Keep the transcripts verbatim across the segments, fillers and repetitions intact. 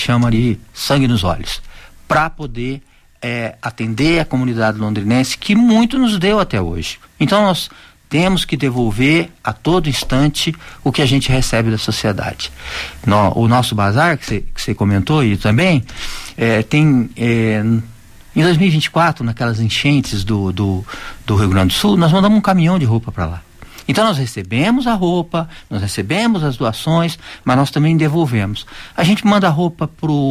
chama de sangue nos olhos, para poder é, atender a comunidade londrinense que muito nos deu até hoje. Então nós temos que devolver a todo instante o que a gente recebe da sociedade. No, o nosso bazar, que você que você comentou e também, é, tem... É, em dois mil e vinte e quatro, naquelas enchentes do, do, do Rio Grande do Sul, nós mandamos um caminhão de roupa para lá. Então nós recebemos a roupa, nós recebemos as doações, mas nós também devolvemos. A gente manda roupa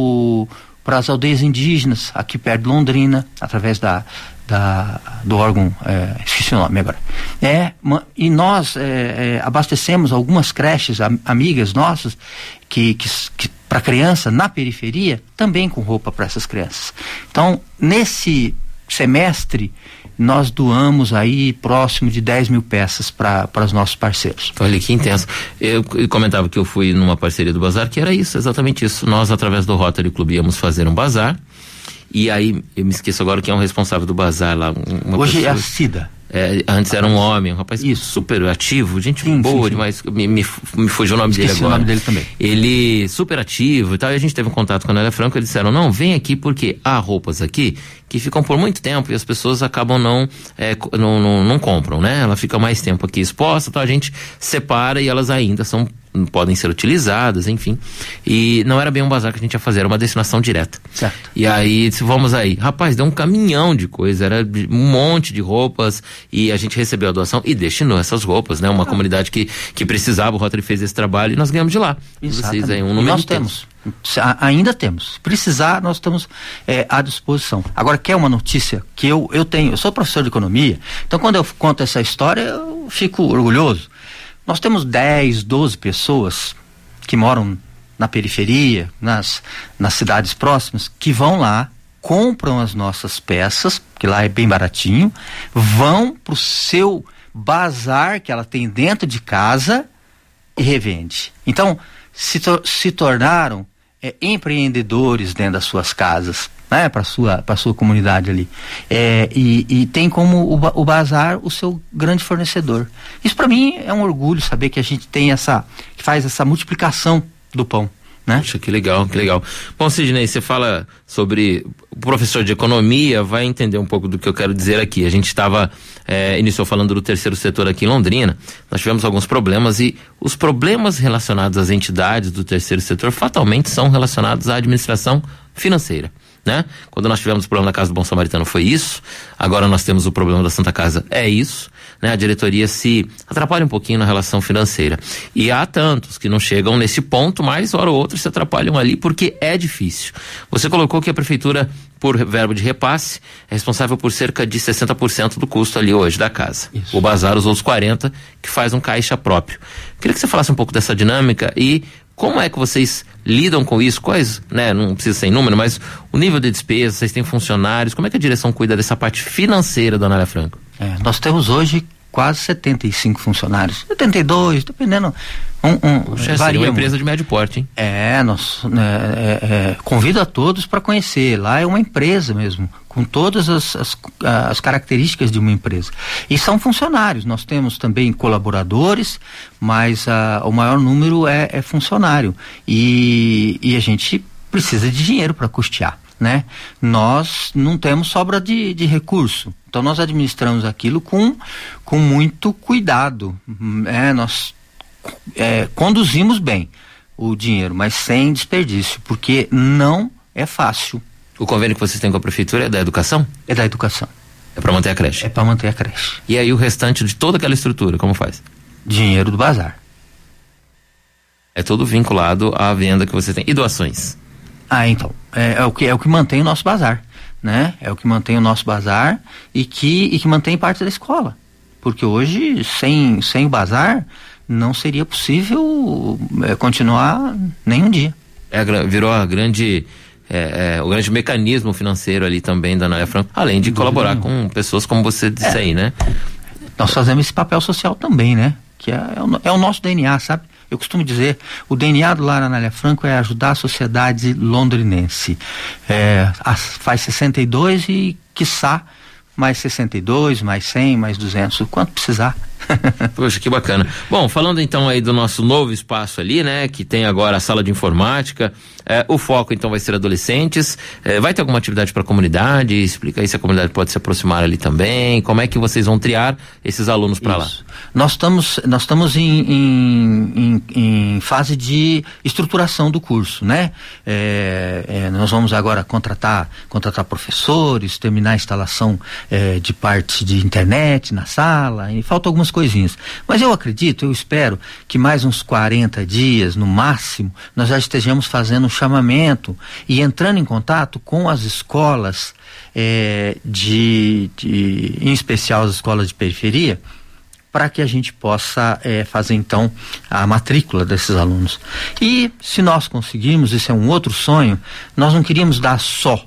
para as aldeias indígenas, aqui perto de Londrina, através da, da, do órgão, é, esqueci o nome agora. É, e nós é, é, abastecemos algumas creches am, amigas nossas, que, que, que para criança na periferia, também com roupa para essas crianças. Então, nesse semestre, nós doamos aí próximo de dez mil peças para os nossos parceiros. Olha que intenso. Eu, eu comentava que eu fui numa parceria do bazar, que era isso, exatamente isso. Nós, através do Rotary Club, íamos fazer um bazar, e aí, eu me esqueço agora quem é o responsável do bazar lá. Uma Hoje pessoa... é a Cida. É, antes era um homem, um rapaz Isso. super ativo, gente sim, boa sim, sim. demais, me, me, me fugiu o nome Esqueci dele agora. o nome dele também. Ele super ativo e tal, e a gente teve um contato com a Anália Franco, eles disseram, não, vem aqui porque há roupas aqui que ficam por muito tempo e as pessoas acabam não, é, não, não, não compram, né? Ela fica mais tempo aqui exposta, então a gente separa e elas ainda são, podem ser utilizadas, enfim. E não era bem um bazar que a gente ia fazer, era uma destinação direta. Certo. E aí, vamos aí. Rapaz, deu um caminhão de coisa, era um monte de roupas e a gente recebeu a doação e destinou essas roupas, né? Uma ah. comunidade que, que precisava, o Rotary fez esse trabalho e nós ganhamos de lá. Vocês aí, um e nós temos. Ainda temos. Se precisar, nós estamos é, à disposição. Agora, quer uma notícia que eu, eu tenho? Eu sou professor de economia, então quando eu conto essa história, eu fico orgulhoso. Nós temos dez, doze pessoas que moram na periferia, nas, nas cidades próximas, que vão lá, compram as nossas peças, que lá é bem baratinho, vão pro seu bazar que ela tem dentro de casa e revende. Então, se, to- se tornaram é, empreendedores dentro das suas casas, né, para sua para sua comunidade ali, é, e, e tem como o, o bazar o seu grande fornecedor. Isso para mim é um orgulho saber que a gente tem essa, que faz essa multiplicação do pão, né? Puxa, que legal, que legal. Bom, Sidney, você fala sobre o professor de economia, vai entender um pouco do que eu quero dizer aqui. A gente estava, é, iniciou falando do terceiro setor aqui em Londrina, nós tivemos alguns problemas e os problemas relacionados às entidades do terceiro setor fatalmente são relacionados à administração financeira, né? Quando nós tivemos o problema da Casa do Bom Samaritano foi isso, agora nós temos o problema da Santa Casa, é isso, né? A diretoria se atrapalha um pouquinho na relação financeira e há tantos que não chegam nesse ponto, mas hora ou outra se atrapalham ali porque é difícil. Você colocou que a prefeitura, por verbo de repasse, é responsável por cerca de sessenta por cento do custo ali hoje da casa. Isso. O bazar os outros quarenta por cento que faz um caixa próprio. Queria que você falasse um pouco dessa dinâmica e como é que vocês lidam com isso? Quais, né, não precisa ser em número, mas o nível de despesa, vocês têm funcionários, como é que a direção cuida dessa parte financeira, dona Anália Franco? É, nós temos hoje quase setenta e cinco funcionários, setenta e dois, dependendo. Um, um, Poxa, seria uma empresa de médio porte, hein? É, nós né, é, é, convido a todos para conhecer. Lá é uma empresa mesmo, com todas as, as, as características de uma empresa. E são funcionários. Nós temos também colaboradores, mas a, o maior número é, é funcionário. E, e a gente precisa de dinheiro para custear, né? Nós não temos sobra de, de recurso. Então nós administramos aquilo com, com muito cuidado. É, nós é, conduzimos bem o dinheiro, mas sem desperdício, porque não é fácil. O convênio que vocês têm com a prefeitura é da educação? É da educação. É para manter a creche? É para manter a creche. E aí o restante de toda aquela estrutura, como faz? Dinheiro do bazar. É todo vinculado à venda que você tem. E doações? Ah, então, é, é, o, que, é o que mantém o nosso bazar, né? É o que mantém o nosso bazar e que, e que mantém parte da escola. Porque hoje, sem, sem o bazar, não seria possível é, continuar nem um dia. É, virou a grande... É, é, o grande mecanismo financeiro ali também da Anália Franco, além de colaborar com pessoas como você disse é. aí, né? Nós fazemos esse papel social também, né? Que é, é, o, é o nosso D N A, sabe? Eu costumo dizer, o D N A do Lar Anália Franco é ajudar a sociedade londrinense. É, a, faz sessenta e dois e, quiçá, mais sessenta e dois, mais cem, mais duzentos, o quanto precisar. Poxa, que bacana. Bom, falando então aí do nosso novo espaço ali, né, que tem agora a sala de informática, é, o foco então vai ser adolescentes, é, vai ter alguma atividade para a comunidade? Explica aí se a comunidade pode se aproximar ali também, como é que vocês vão triar esses alunos para lá? Nós estamos, nós estamos em, em, em, em fase de estruturação do curso, né? É, é, nós vamos agora contratar, contratar professores, terminar a instalação é, de parte de internet na sala, e faltam algumas coisinhas. Mas eu acredito, eu espero que mais uns quarenta dias, no máximo, nós já estejamos fazendo um chamamento e entrando em contato com as escolas, é, de, de, em especial as escolas de periferia, para que a gente possa é, fazer então a matrícula desses alunos. E se nós conseguirmos, esse é um outro sonho, nós não queríamos dar só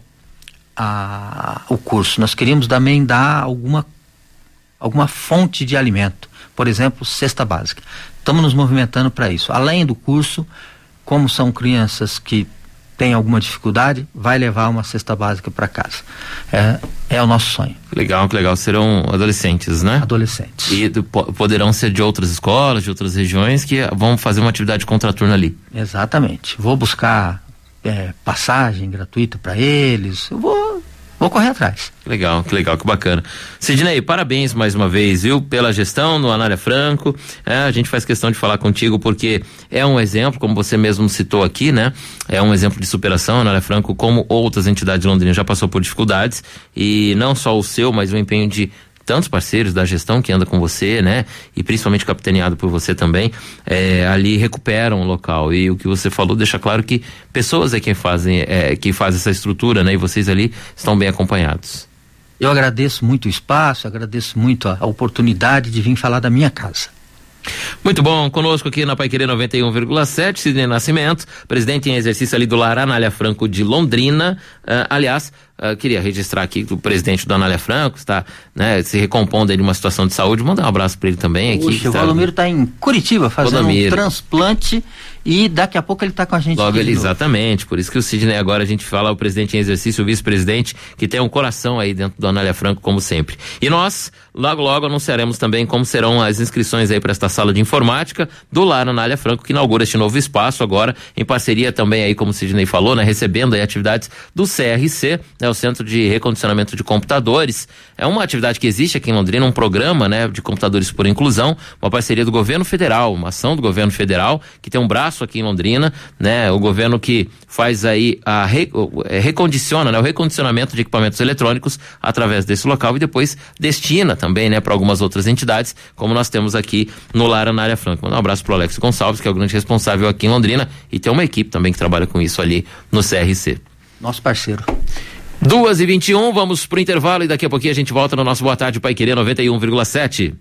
a, o curso, nós queríamos também dar alguma, alguma fonte de alimento, por exemplo, cesta básica. Estamos nos movimentando para isso. Além do curso, como são crianças que tem alguma dificuldade, vai levar uma cesta básica para casa. É, é o nosso sonho. Que legal, que legal. Serão adolescentes, né? Adolescentes. E do, poderão ser de outras escolas, de outras regiões, que vão fazer uma atividade contraturna ali. Exatamente. Vou buscar é, passagem gratuita para eles. Eu vou, vou correr atrás. Que legal, que legal, que bacana. Sidney, parabéns mais uma vez, viu, pela gestão no Anália Franco. É, a gente faz questão de falar contigo porque é um exemplo, como você mesmo citou aqui, né? É um exemplo de superação. A Anália Franco, como outras entidades londrinas, já passou por dificuldades, e não só o seu, mas o empenho de tantos parceiros da gestão que anda com você, né? E principalmente capitaneado por você também, é, ali recuperam o local. E o que você falou deixa claro que pessoas é quem fazem, é, que fazem essa estrutura, né? E vocês ali estão bem acompanhados. Eu agradeço muito o espaço, agradeço muito a, a oportunidade de vir falar da minha casa. Muito bom, conosco aqui na Paiquerê noventa e um vírgula sete, Sidney Nascimento, presidente em exercício ali do Lar Anália Franco de Londrina. Uh, aliás, uh, queria registrar aqui que o presidente do Anália Franco está, né, se recompondo aí de uma situação de saúde. Mandar um abraço para ele também aqui. Puxa, o Valdomiro está em Curitiba fazendo Valdomiro. um transplante e daqui a pouco ele está com a gente. Logo ele, exatamente, por isso que o Sidney agora a gente fala o presidente em exercício, o vice-presidente, que tem um coração aí dentro do Anália Franco, como sempre. E nós, logo logo anunciaremos também como serão as inscrições aí para esta sala de informática do Lar Anália Franco, que inaugura este novo espaço agora, em parceria também aí, como o Sidney falou, né, recebendo aí atividades do C R C, né, o Centro de Recondicionamento de Computadores. É uma atividade que existe aqui em Londrina, um programa, né, de computadores por inclusão, uma parceria do governo federal, uma ação do governo federal, que tem um braço aqui em Londrina, né, o governo que faz aí a re, é, recondiciona, né, o recondicionamento de equipamentos eletrônicos através desse local e depois destina também, né, para algumas outras entidades, como nós temos aqui no Lar Anália Franco. Um abraço pro Alex Gonçalves, que é o grande responsável aqui em Londrina, e tem uma equipe também que trabalha com isso ali no C R C. Nosso parceiro. duas e vinte e um, vamos pro intervalo e daqui a pouquinho a gente volta no nosso Boa Tarde Paiquerê noventa e um vírgula sete.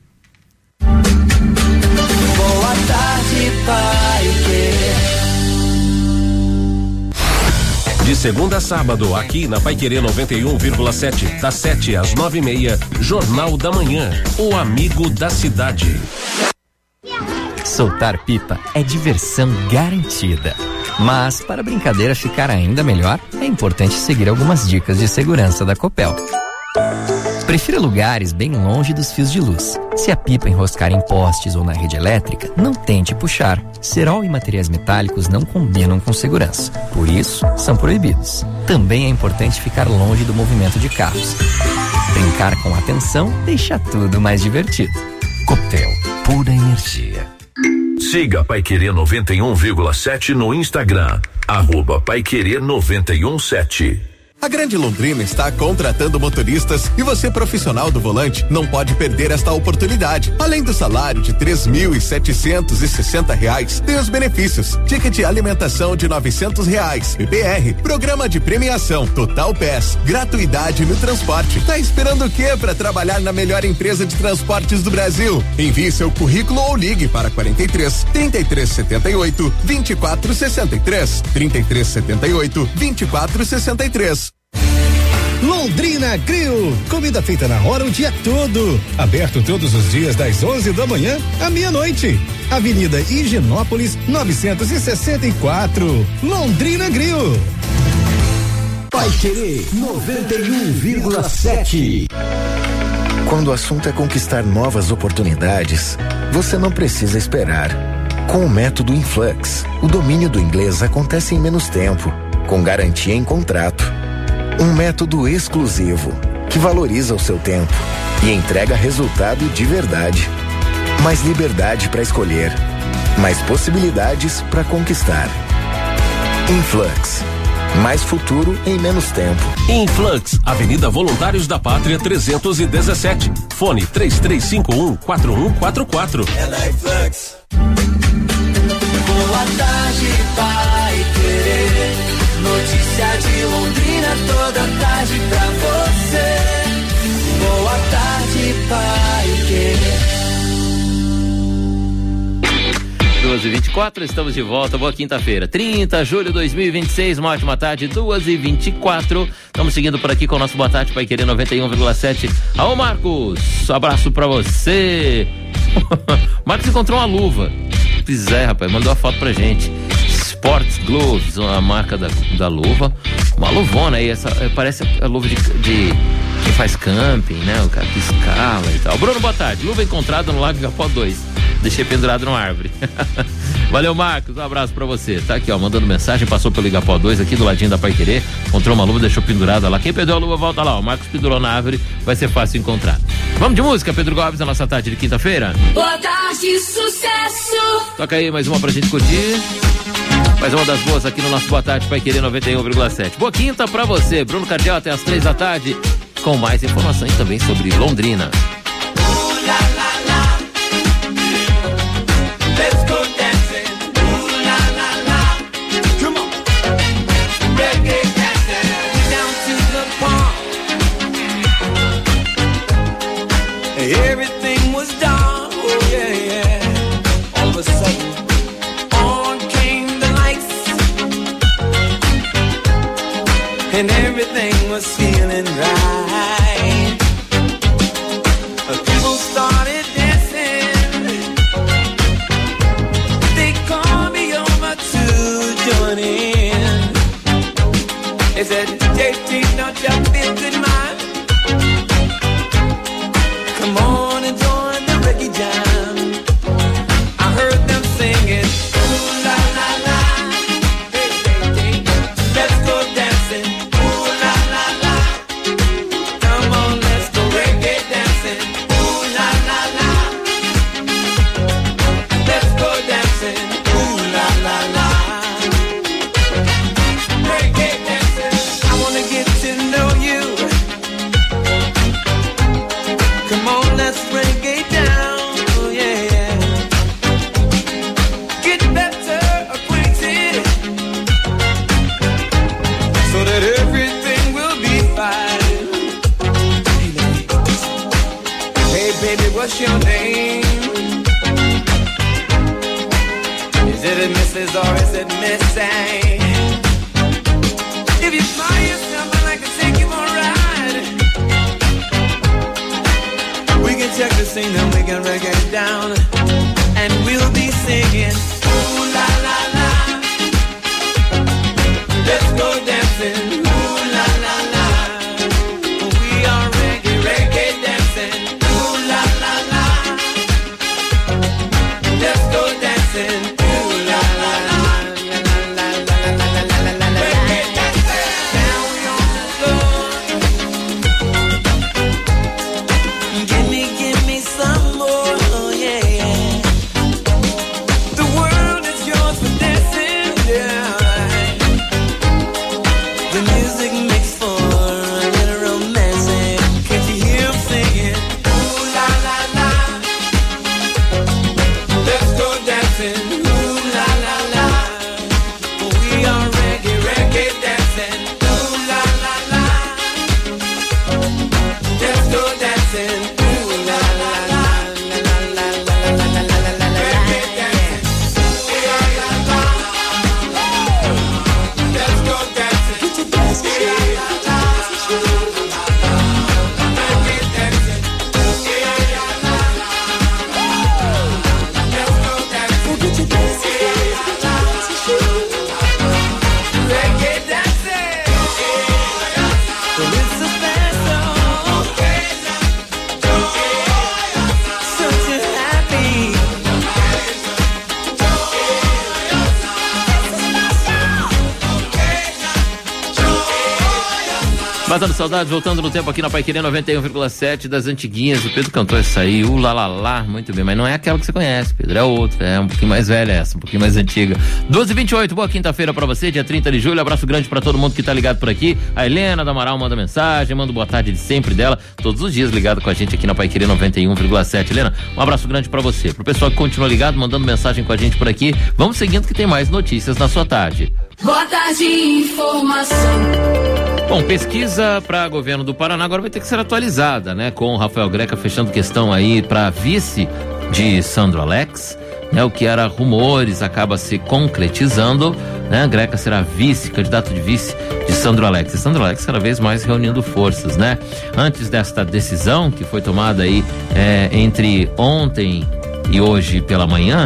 Boa tarde, Paiquerê. De segunda a sábado, aqui na Paiquerê noventa e um vírgula sete, das sete às nove e meia, Jornal da Manhã, o amigo da cidade. Soltar pipa é diversão garantida. Mas, para a brincadeira ficar ainda melhor, é importante seguir algumas dicas de segurança da Copel. Prefira lugares bem longe dos fios de luz. Se a pipa enroscar em postes ou na rede elétrica, não tente puxar. Cerol e materiais metálicos não combinam com segurança. Por isso, são proibidos. Também é importante ficar longe do movimento de carros. Brincar com atenção deixa tudo mais divertido. Copel, pura energia. Siga Paiquerê noventa e um vírgula sete no Instagram, arroba Paiquerê noventa e um sete. A Grande Londrina está contratando motoristas e você, profissional do volante, não pode perder esta oportunidade. Além do salário de três mil e setecentos e sessenta reais, tem os benefícios: ticket de alimentação de novecentos reais, P P R, programa de premiação, Total Pass, gratuidade no transporte. Tá esperando o quê para trabalhar na melhor empresa de transportes do Brasil? Envie seu currículo ou ligue para quarenta e três, trinta e três setenta e oito, vinte e quatro sessenta e três, trinta e três setenta e oito, vinte e quatro sessenta e três. Londrina Grill, comida feita na hora o dia todo, aberto todos os dias das onze da manhã à meia-noite. Avenida Higienópolis novecentos e sessenta e quatro, Londrina Grill. Paiquerê noventa e um vírgula sete. Quando o assunto é conquistar novas oportunidades, você não precisa esperar. Com o método Influx, o domínio do inglês acontece em menos tempo, com garantia em contrato. Um método exclusivo, que valoriza o seu tempo e entrega resultado de verdade. Mais liberdade para escolher, mais possibilidades para conquistar. Influx. Mais futuro em menos tempo. Influx, Avenida Voluntários da Pátria trezentos e dezessete. Fone três três cinco um, quatro um quatro quatro. É na Influx. Boa tarde, Pai Querer. Notícia de Londrina toda tarde pra você. Boa tarde, Pai Querer. duas e vinte e quatro, estamos de volta. Boa quinta-feira, trinta de julho de dois mil e vinte e seis. Uma ótima tarde, duas e vinte e quatro. Estamos seguindo por aqui com o nosso Boa Tarde Pai Querer noventa e um vírgula sete. Alô, Marcos, abraço pra você. Marcos encontrou uma luva. Pois é, rapaz, mandou a foto pra gente. Sports Gloves, a marca da, da luva. Uma luvona aí, essa, parece a luva de, de quem faz camping, né? O cara que escala e tal. Bruno, boa tarde. Luva encontrada no Lago Igapó dois. Deixei pendurado numa árvore. Valeu, Marcos, um abraço pra você. Tá aqui, ó, mandando mensagem, passou pelo Igapó dois aqui do ladinho da Pai Querer, encontrou uma luva, deixou pendurada lá. Quem perdeu a luva, volta lá, ó. O Marcos pendurou na árvore, vai ser fácil encontrar. Vamos de música, Pedro Gomes, na nossa tarde de quinta-feira. Boa tarde, sucesso! Toca aí mais uma pra gente curtir. Mais uma das boas aqui no nosso Boa Tarde Pai Querer noventa e um vírgula sete. Boa quinta pra você, Bruno Cardial, até as três da tarde, com mais informações também sobre Londrina. Everything was down, oh yeah, yeah. All of a sudden, on came the lights, and everything was feeling right. People started dancing, they called me over to join in. They said, J T, don't you feel good, man? Come on and join the reggae jam. I heard them singing, ooh la la la, hey hey hey, let's go dancing, ooh la la la. Come on, let's go reggae dancing, ooh la la la. Let's go dancing, ooh la la la. Reggae dancing, I wanna get to know you. Come on, let's reggae down, oh yeah, yeah. Get better acquainted, so that everything will be fine. Hey baby, what's your name? Is it a Missus or is it Missy? If you find yourself, I can take you for a ride. We can check the scene and we can reggae it down, and we'll be singing, ooh la la la. Let's go dancing, ooh la la la. We are reggae, reggae dancing, ooh la la la. Let's go dancing, ooh la la la. La la la la la la la la. Reggae dancing, now we on the floor. Give me, give me some more, oh yeah, yeah. The world is yours for dancing, yeah. The music makes for a little romancing. Can't you hear him singing? Ooh la la la. Let's go dancing, ooh la la la. We are reggae, reggae dancing, ooh la la la. Let's go dancing. Yeah. Matando saudades, voltando no tempo aqui na Paiquerê noventa e um vírgula sete das antiguinhas. O Pedro cantou essa aí, uh, lá, lá, lá, muito bem, mas não é aquela que você conhece, Pedro, é outra, é um pouquinho mais velha essa, um pouquinho mais antiga. doze e vinte e oito, boa quinta-feira pra você, dia trinta de julho, abraço grande pra todo mundo que tá ligado por aqui. A Helena da Amaral manda mensagem, manda boa tarde de sempre dela, todos os dias ligado com a gente aqui na Paiquerê noventa e um vírgula sete. Helena, um abraço grande pra você, pro pessoal que continua ligado, mandando mensagem com a gente por aqui. Vamos seguindo que tem mais notícias na sua tarde. Boa tarde, informação. Bom, pesquisa para governo do Paraná agora vai ter que ser atualizada, né? Com o Rafael Greca fechando questão aí para vice de Sandro Alex, né? O que era rumores acaba se concretizando, né? Greca será vice, candidato de vice de Sandro Alex. E Sandro Alex cada vez mais reunindo forças, né? Antes desta decisão que foi tomada aí é, entre ontem e hoje pela manhã,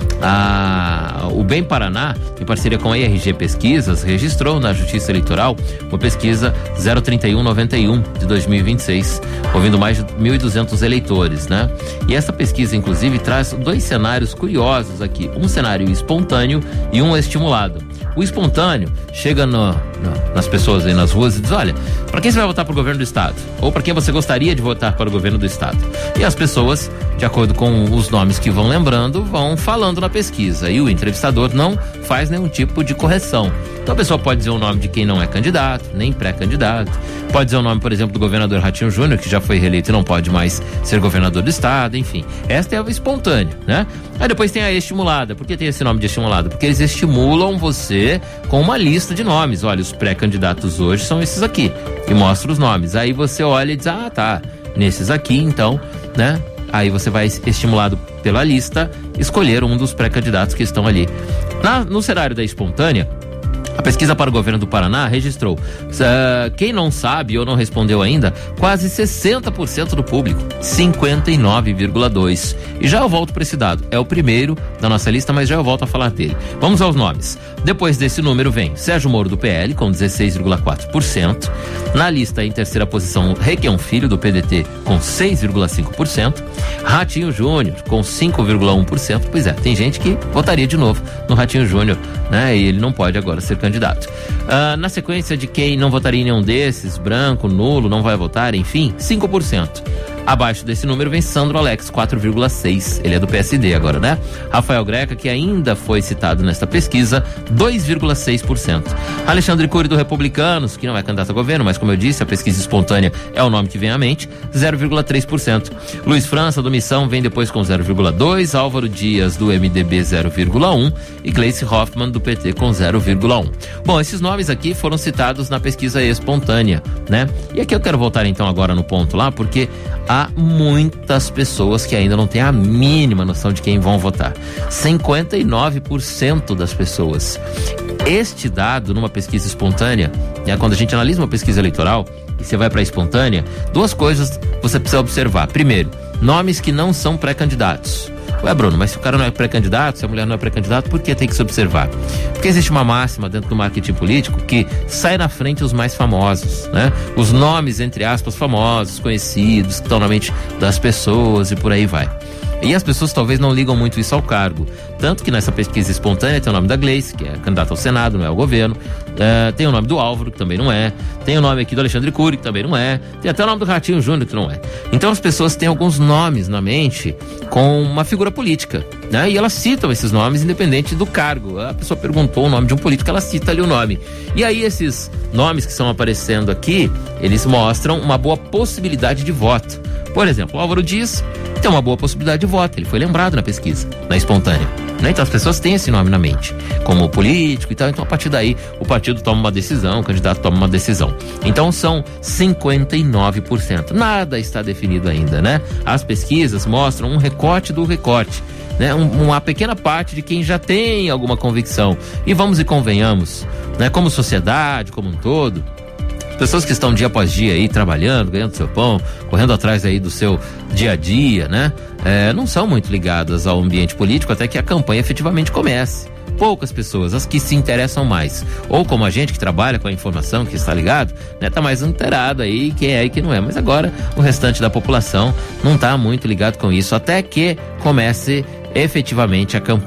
A, o Bem Paraná, em parceria com a I R G Pesquisas, registrou na Justiça Eleitoral uma pesquisa zero trinta e um noventa e um de dois mil e vinte e seis, ouvindo mais de mil e duzentos eleitores, né? E essa pesquisa, inclusive, traz dois cenários curiosos aqui, um cenário espontâneo e um estimulado. O espontâneo chega no, no, nas pessoas aí nas ruas e diz, olha, para quem você vai votar para o governo do estado? Ou para quem você gostaria de votar para o governo do estado? E as pessoas, de acordo com os nomes que vão lembrando, vão falando na pesquisa. E o entrevistador não faz nenhum tipo de correção. Então a pessoa pode dizer o nome de quem não é candidato, nem pré-candidato. Pode dizer o nome, por exemplo, do governador Ratinho Júnior, que já foi reeleito e não pode mais ser governador do estado, enfim. Esta é a espontânea, né? Aí depois tem a estimulada. Por que tem esse nome de estimulada? Porque eles estimulam você com uma lista de nomes. Olha, os pré-candidatos hoje são esses aqui. E mostra os nomes. Aí você olha e diz, ah, tá, nesses aqui, então, né? Aí você vai, estimulado pela lista, escolher um dos pré-candidatos que estão ali. Na, no cenário da espontânea, a pesquisa para o governo do Paraná registrou, uh, quem não sabe ou não respondeu ainda, quase sessenta por cento do público, cinquenta e nove vírgula dois por cento. E já eu volto para esse dado, é o primeiro da nossa lista, mas já eu volto a falar dele. Vamos aos nomes. Depois desse número vem Sérgio Moro do P L, com dezesseis vírgula quatro por cento. Na lista, em terceira posição, Requião Filho do P D T, com seis vírgula cinco por cento. Ratinho Júnior, com cinco vírgula um por cento. Pois é, tem gente que votaria de novo no Ratinho Júnior, né? E ele não pode agora ser candidato. Uh, na sequência de quem não votaria em nenhum desses, branco, nulo, não vai votar, enfim, cinco por cento. Abaixo desse número vem Sandro Alex, quatro vírgula seis por cento. Ele é do P S D agora, né? Rafael Greca, que ainda foi citado nesta pesquisa, dois vírgula seis por cento. Alexandre Cury do Republicanos, que não é candidato a governo, mas como eu disse, a pesquisa espontânea é o nome que vem à mente, zero vírgula três por cento. Luiz França do Missão vem depois com zero vírgula dois por cento, Álvaro Dias do M D B zero vírgula um por cento e Gleice Hoffmann do P T com zero vírgula um por cento. Bom, esses nomes aqui foram citados na pesquisa espontânea, né? E aqui eu quero voltar então agora no ponto lá, porque há muitas pessoas que ainda não têm a mínima noção de quem vão votar. cinquenta e nove por cento das pessoas. Este dado, numa pesquisa espontânea, né, quando a gente analisa uma pesquisa eleitoral e você vai para a espontânea, duas coisas você precisa observar. Primeiro, nomes que não são pré-candidatos. Ué, Bruno, mas se o cara não é pré-candidato, se a mulher não é pré-candidato, por que tem que se observar? Porque existe uma máxima dentro do marketing político que sai na frente os mais famosos, né? Os nomes, entre aspas, famosos, conhecidos, que estão na mente das pessoas e por aí vai. E as pessoas talvez não ligam muito isso ao cargo. Tanto que nessa pesquisa espontânea tem o nome da Gleice, que é candidata ao Senado, não é ao governo. Uh, tem o nome do Álvaro, que também não é. Tem o nome aqui do Alexandre Cury, que também não é. Tem até o nome do Ratinho Júnior, que não é. Então as pessoas têm alguns nomes na mente com uma figura política, né? E elas citam esses nomes independente do cargo. A pessoa perguntou o nome de um político, ela cita ali o nome. E aí esses nomes que estão aparecendo aqui, eles mostram uma boa possibilidade de voto. Por exemplo, o Álvaro Dias tem uma boa possibilidade de voto, ele foi lembrado na pesquisa, na espontânea, né? Então as pessoas têm esse nome na mente, como político e tal, então a partir daí o partido toma uma decisão, o candidato toma uma decisão. Então são cinquenta e nove por cento, nada está definido ainda, né? As pesquisas mostram um recorte do recorte, né? Um, uma pequena parte de quem já tem alguma convicção, e vamos e convenhamos, né? Como sociedade, como um todo, pessoas que estão dia após dia aí trabalhando, ganhando seu pão, correndo atrás aí do seu dia a dia, né? É, não são muito ligadas ao ambiente político até que a campanha efetivamente comece. Poucas pessoas, as que se interessam mais, ou como a gente que trabalha com a informação, que está ligado, né, tá mais inteirado aí quem é e quem não é, mas agora o restante da população não tá muito ligado com isso, até que comece efetivamente a campanha.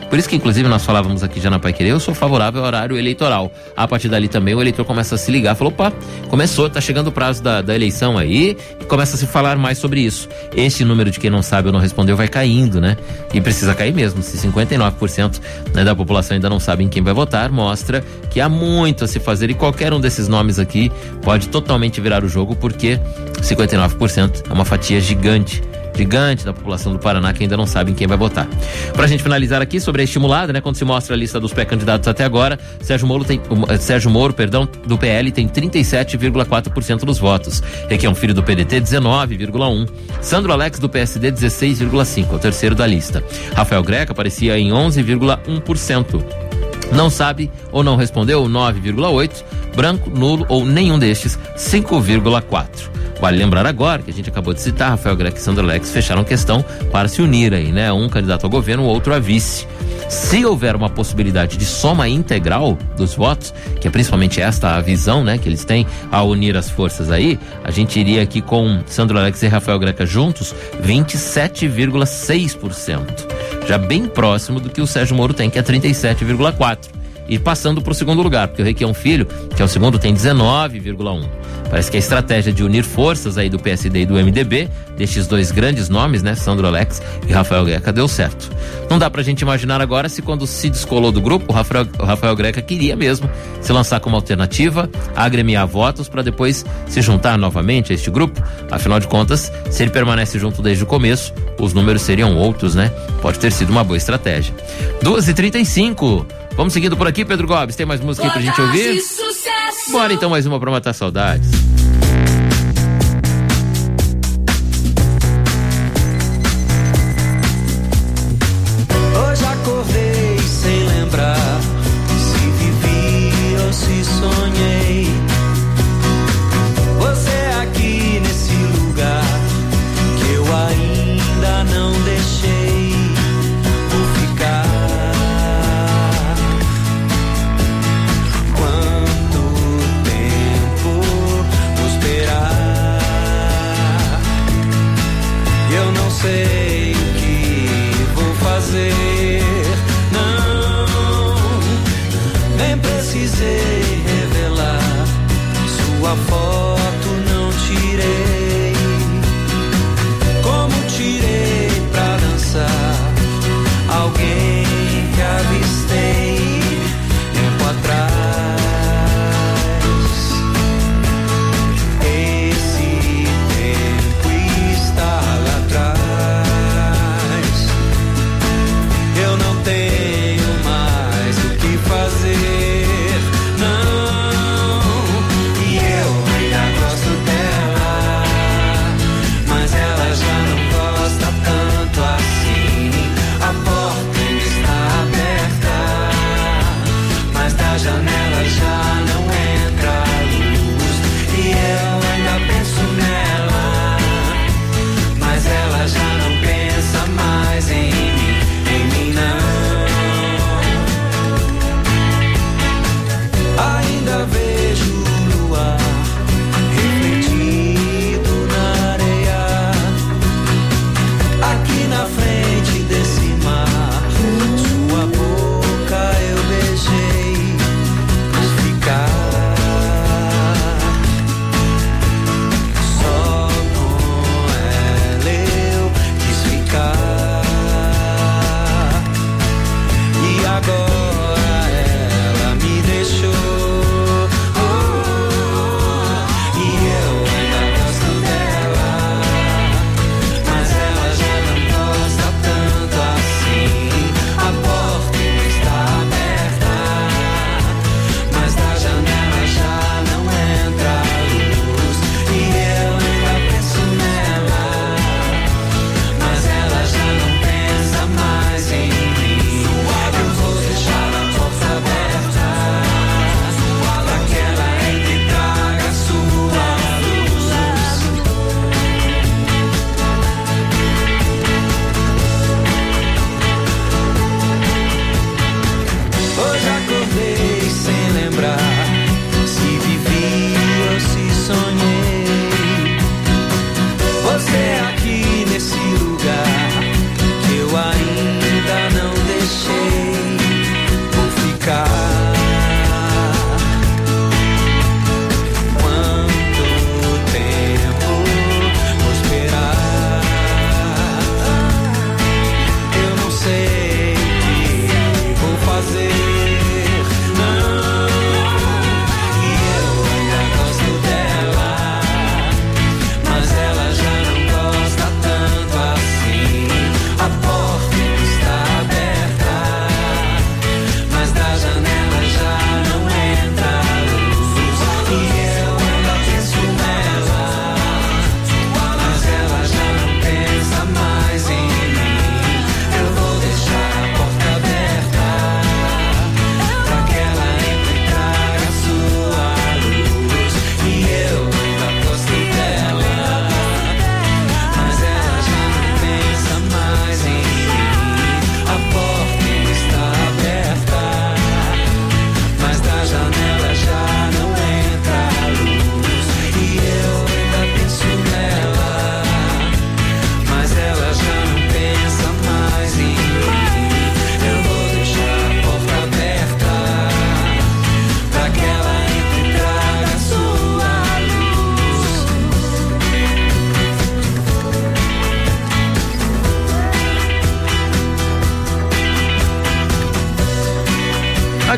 Por isso que, inclusive, nós falávamos aqui já na Paiquerê, eu sou favorável ao horário eleitoral. A partir dali também o eleitor começa a se ligar, falou, opa, começou, tá chegando o prazo da, da eleição aí, e começa a se falar mais sobre isso. Esse número de quem não sabe ou não respondeu vai caindo, né? E precisa cair mesmo. Se cinquenta e nove por cento, né, da população ainda não sabe em quem vai votar, mostra que há muito a se fazer, e qualquer um desses nomes aqui pode totalmente virar o jogo, porque cinquenta e nove por cento é uma fatia gigante gigante da população do Paraná que ainda não sabe em quem vai votar. Pra gente finalizar aqui sobre a estimulada, né? Quando se mostra a lista dos pré-candidatos até agora, Sérgio Moro tem, uh, Sérgio Moro, perdão, do P L tem trinta e sete vírgula quatro por cento dos votos. Requião Filho do P D T, dezenove vírgula um por cento. Sandro Alex do P S D, dezesseis vírgula cinco por cento, é o terceiro da lista. Rafael Greca aparecia em onze vírgula um por cento. Não sabe ou não respondeu, nove vírgula oito por cento. Branco, nulo ou nenhum destes, cinco vírgula quatro por cento. Vale lembrar agora que a gente acabou de citar, Rafael Greca e Sandro Alex fecharam questão para se unir aí, né? Um candidato ao governo, o outro a vice. Se houver uma possibilidade de soma integral dos votos, que é principalmente esta a visão, né, que eles têm ao unir as forças aí, a gente iria aqui com Sandro Alex e Rafael Greca juntos, vinte e sete vírgula seis por cento. Já bem próximo do que o Sérgio Moro tem, que é trinta e sete vírgula quatro por cento. E passando para o segundo lugar, porque o Requião Filho, que é o segundo, tem dezenove vírgula um por cento. Parece que a estratégia de unir forças aí do P S D e do M D B, destes dois grandes nomes, né, Sandro Alex e Rafael Greca, deu certo. Não dá pra gente imaginar agora se quando se descolou do grupo, o Rafael, o Rafael Greca queria mesmo se lançar como alternativa, agremiar votos para depois se juntar novamente a este grupo. Afinal de contas, se ele permanece junto desde o começo, os números seriam outros, né? Pode ter sido uma boa estratégia. duas e trinta e cinco. Vamos seguindo por aqui, Pedro Gomes. Tem mais música aí pra gente ouvir? Bora então mais uma pra matar saudades. Hoje acordei sem lembrar se vivi ou se sonhei. Você aqui nesse lugar que eu ainda não deixei por ficar. Quanto tempo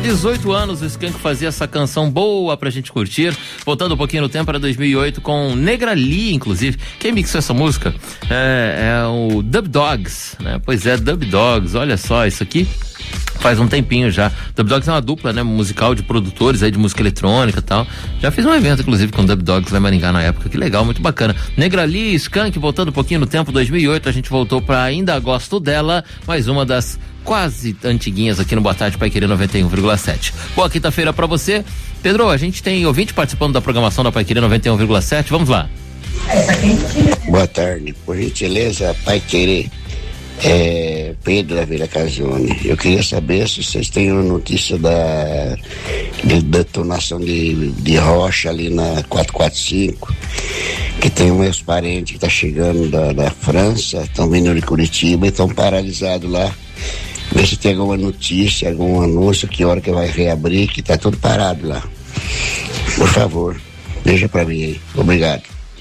dezoito anos o Skank fazia essa canção boa pra gente curtir. Voltando um pouquinho no tempo, era dois mil e oito, com Negra Lee, inclusive. Quem mixou essa música é, é o Dub Dogs, né? Pois é, Dub Dogs, olha só, isso aqui faz um tempinho já. Dub Dogs é uma dupla, né, musical de produtores aí de música eletrônica e tal. Já fiz um evento, inclusive, com Dub Dogs lá em Maringá na época. Que legal, muito bacana. Negra Lee, Skank, voltando um pouquinho no tempo, dois mil e oito, a gente voltou pra Ainda Gosto Dela, mais uma das quase antiguinhas aqui no Boa Tarde Pai Querer noventa e um vírgula sete. Boa quinta-feira pra você. Pedro, a gente tem ouvinte participando da programação da Pai Querer noventa e um vírgula sete, vamos lá. Boa tarde, por gentileza, Pai Querer. É Pedro da Vila Casone. Eu queria saber se vocês têm uma notícia da de detonação de, de rocha ali na quatrocentos e quarenta e cinco, que tem meus parentes que tá chegando da, da França, estão vindo de Curitiba e estão paralisados lá. Vê se tem alguma notícia, algum anúncio, que hora que vai reabrir, que tá tudo parado lá. Por favor, deixa pra mim aí. Obrigado.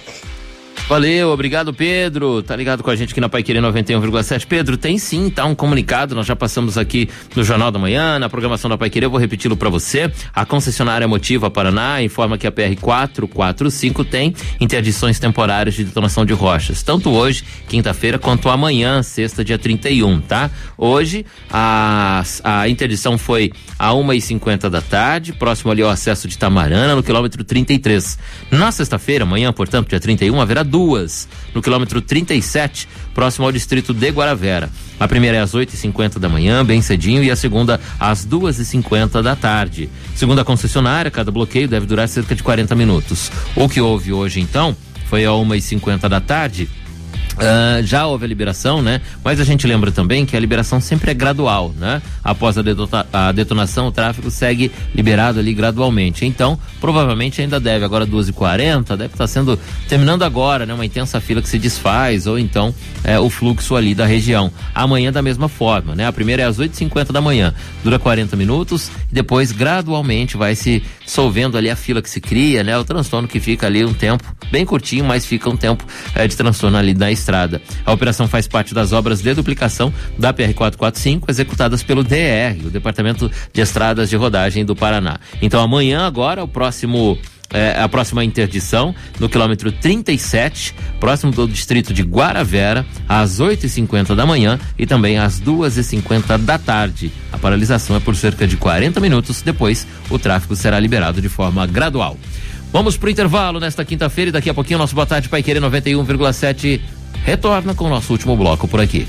Valeu, obrigado, Pedro. Tá ligado com a gente aqui na Pai Querer noventa e um vírgula sete. Pedro, tem sim, tá um comunicado, nós já passamos aqui no Jornal da Manhã, na programação da Pai Querer, eu vou repeti-lo pra você. A concessionária Motiva Paraná informa que a P R quatrocentos e quarenta e cinco tem interdições temporárias de detonação de rochas, tanto hoje, quinta-feira, quanto amanhã, sexta, dia trinta e um, tá? Hoje, a, a interdição foi a uma e cinquenta da tarde, próximo ali ao acesso de Tamarana, no quilômetro trinta e três. Na sexta-feira, amanhã, portanto, dia trinta e um, haverá duas no quilômetro trinta e sete, próximo ao distrito de Guaravera. A primeira é às oito e cinquenta da manhã, bem cedinho, e a segunda às duas e cinquenta da tarde. Segundo a concessionária, cada bloqueio deve durar cerca de quarenta minutos. O que houve hoje, então, foi a uma e cinquenta da tarde. Uh, já houve a liberação, né? Mas a gente lembra também que a liberação sempre é gradual, né? Após a, detona- a detonação, o tráfego segue liberado ali gradualmente. Então, provavelmente ainda deve, agora duas e quarenta, deve estar sendo, terminando agora, né? Uma intensa fila que se desfaz, ou então é, o fluxo ali da região. Amanhã da mesma forma, né? A primeira é às oito e cinquenta da manhã, dura quarenta minutos, e depois gradualmente vai se dissolvendo ali a fila que se cria, né? O transtorno que fica ali um tempo, bem curtinho, mas fica um tempo é, de transtorno ali na estrada. A operação faz parte das obras de duplicação da P R quatrocentos e quarenta e cinco, executadas pelo D R, o Departamento de Estradas de Rodagem do Paraná. Então amanhã agora o próximo É, a próxima interdição no quilômetro trinta e sete, próximo do distrito de Guaravera, às oito e cinquenta da manhã e também às duas e cinquenta da tarde. A paralisação é por cerca de quarenta minutos, depois o tráfego será liberado de forma gradual. Vamos pro intervalo nesta quinta-feira e daqui a pouquinho o nosso Boa Tarde Pai Querer noventa e um vírgula sete retorna com o nosso último bloco por aqui.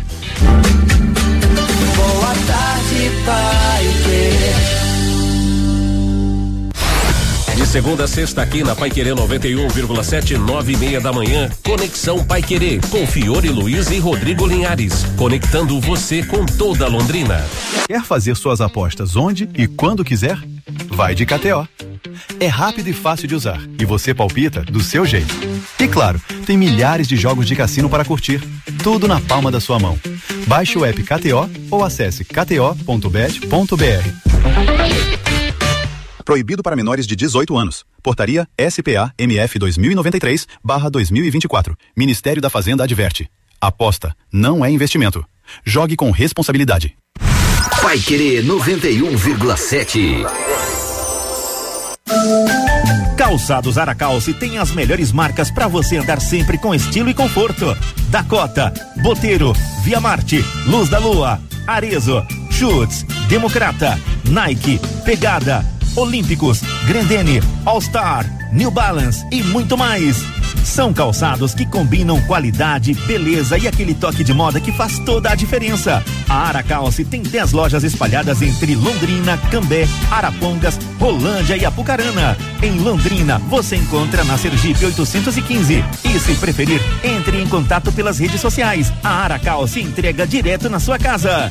Boa tarde, Pai Querer. De segunda a sexta aqui na Pai Querer noventa e um vírgula sete, nove e meia da manhã, Conexão Pai Querer, com Fiore Luiz e Rodrigo Linhares, conectando você com toda Londrina. Quer fazer suas apostas onde e quando quiser? Vai de K T O. É rápido e fácil de usar, e você palpita do seu jeito. E claro, tem milhares de jogos de cassino para curtir, tudo na palma da sua mão. Baixe o app K T O ou acesse k t o ponto bet ponto b r. Proibido para menores de dezoito anos. Portaria S P A M F dois mil e noventa e três barra dois mil e vinte e quatro. Ministério da Fazenda adverte. Aposta não é investimento. Jogue com responsabilidade. Pai Querer noventa e um vírgula sete. Calçados Aracalce tem as melhores marcas para você andar sempre com estilo e conforto. Dakota, Boteiro, Via Marte, Luz da Lua, Arezzo, Schutz, Democrata, Nike, Pegada, Olímpicos, Grendene, All Star, New Balance e muito mais. São calçados que combinam qualidade, beleza e aquele toque de moda que faz toda a diferença. A Aracalce tem dez lojas espalhadas entre Londrina, Cambé, Arapongas, Rolândia e Apucarana. Em Londrina, você encontra na Sergipe oitocentos e quinze. E se preferir, entre em contato pelas redes sociais. A Aracalce entrega direto na sua casa.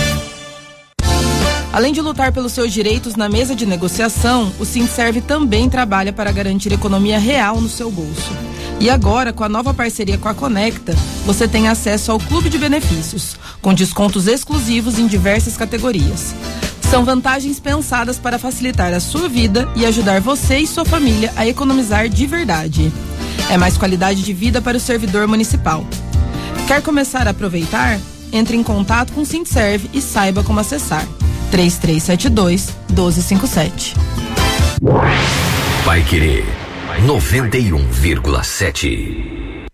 Além de lutar pelos seus direitos na mesa de negociação, o Sindserv também trabalha para garantir economia real no seu bolso. E agora, com a nova parceria com a Conecta, você tem acesso ao Clube de Benefícios, com descontos exclusivos em diversas categorias. São vantagens pensadas para facilitar a sua vida e ajudar você e sua família a economizar de verdade. É mais qualidade de vida para o servidor municipal. Quer começar a aproveitar? Entre em contato com o Sindserv e saiba como acessar. três três sete dois, um dois cinco sete. Paiquerê noventa e um vírgula sete.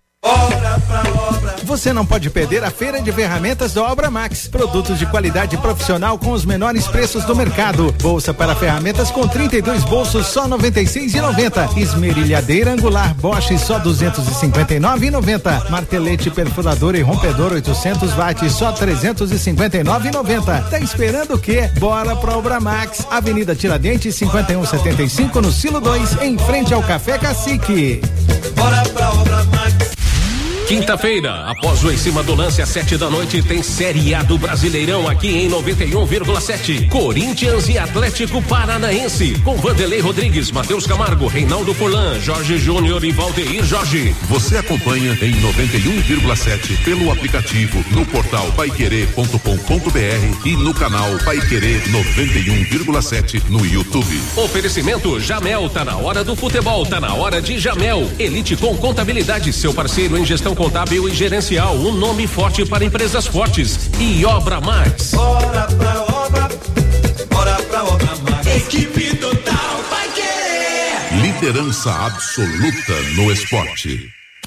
Você não pode perder a feira de ferramentas da Obra Max. Produtos de qualidade profissional com os menores preços do mercado. Bolsa para ferramentas com trinta e dois bolsos só noventa e seis reais e noventa centavos. Esmerilhadeira angular Bosch só duzentos e cinquenta e nove reais e noventa centavos. Martelete perfurador e rompedor oitocentos watts só trezentos e cinquenta e nove reais e noventa centavos. Tá esperando o quê? Bora pra Obra Max. Avenida Tiradentes cinquenta e um setenta e cinco no Silo dois, em frente ao Café Cacique. Bora pra Obra Max. Quinta-feira, após o Em Cima do Lance, às sete da noite, tem Série A do Brasileirão aqui em noventa e um vírgula sete. Corinthians e Atlético Paranaense, com Vanderlei Rodrigues, Matheus Camargo, Reinaldo Furlan, Jorge Júnior e Valdeir Jorge. Você acompanha em noventa e um vírgula sete pelo aplicativo, no portal paiquerê ponto com ponto br e no canal Paiquerê noventa e um vírgula sete no YouTube. Oferecimento Jamel, tá na hora do futebol, tá na hora de Jamel. Elite com Contabilidade, seu parceiro em gestão contábil e gerencial, um nome forte para empresas fortes. E Obra Max. Bora pra obra, bora pra Obra Max. Equipe total vai querer. Liderança absoluta no esporte.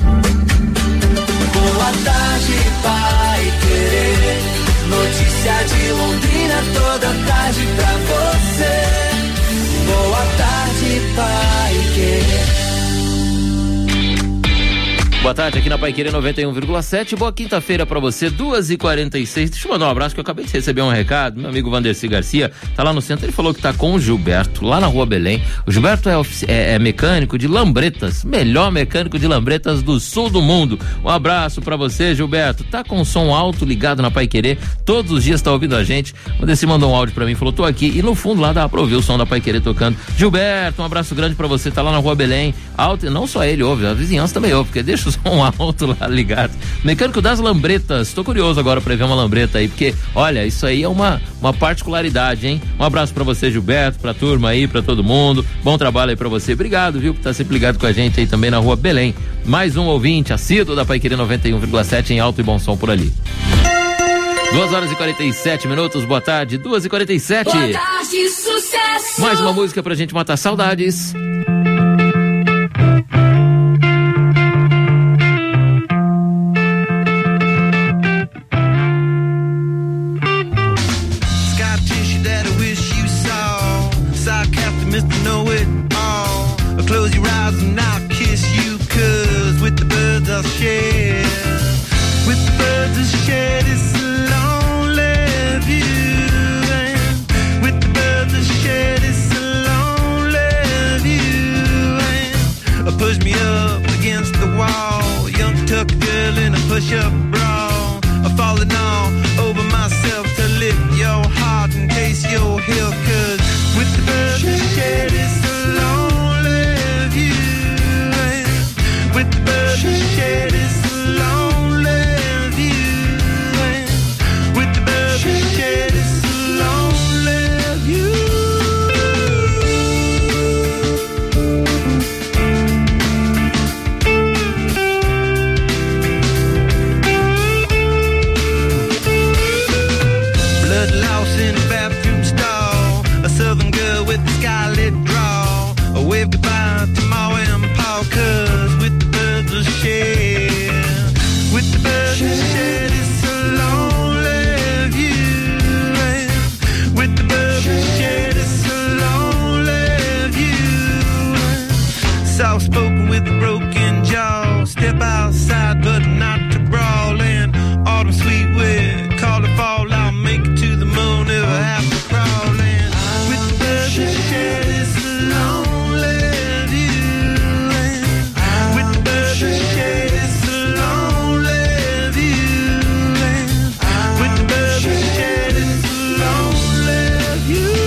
Boa tarde, vai querer. Notícia de Londrina toda tarde pra você. Boa tarde, vai querer. Boa tarde, aqui na Paiquerê noventa e um vírgula sete. Boa quinta-feira pra você, duas e quarenta e seis. Deixa eu mandar um abraço, que eu acabei de receber um recado. Meu amigo Vandercy Garcia tá lá no centro. Ele falou que tá com o Gilberto, lá na Rua Belém. O Gilberto é, é, é mecânico de lambretas, melhor mecânico de lambretas do sul do mundo. Um abraço pra você, Gilberto. Tá com o som alto ligado na Paiquerê, todos os dias tá ouvindo a gente. O Vandercy mandou um áudio pra mim, falou: tô aqui. E no fundo lá dá pra ouvir o som da Paiquerê tocando. Gilberto, um abraço grande pra você. Tá lá na Rua Belém, alto. Não só ele ouve, a vizinhança também ouve, porque deixa o som alto lá ligado. Mecânico das lambretas. Tô curioso agora pra ver uma lambreta aí, porque olha, isso aí é uma, uma particularidade, hein? Um abraço pra você, Gilberto, pra turma aí, pra todo mundo. Bom trabalho aí pra você. Obrigado, viu, por estar sempre ligado com a gente aí também na Rua Belém. Mais um ouvinte assíduo da Paiquerê noventa e um vírgula sete em alto e bom som por ali. duas horas e quarenta e sete minutos, boa tarde, duas e quarenta e sete. Boa tarde, sucesso. Mais uma música pra gente matar saudades. Close your eyes and I'll kiss you, cause with the birds I'll share. With the birds I'll share this lonely view. And with the birds I'll share this lonely view. And push me up against the wall, young tuck girl in a push-up bra. I'm falling all over myself to lift your heart and taste your heel, cause with the birds I'll share this lonely. With the birds that share this lonely view. With the birds that share this lonely view. Blood lost in a bathroom stall. A southern girl with a scarlet draw. A wave goodbye to Ma and Pa, cause with the birds will share. With the birds will share this lonely view. With the birds will share this lonely view. Soft spoken with a broken jaw. Step outside but not to brawl. And autumn sweet wind, call it fall. I'll make it to the moon if I have to crawl. And with the birds will share this lonely view. With the birds will share this lonely view. With the birds will share this lonely view.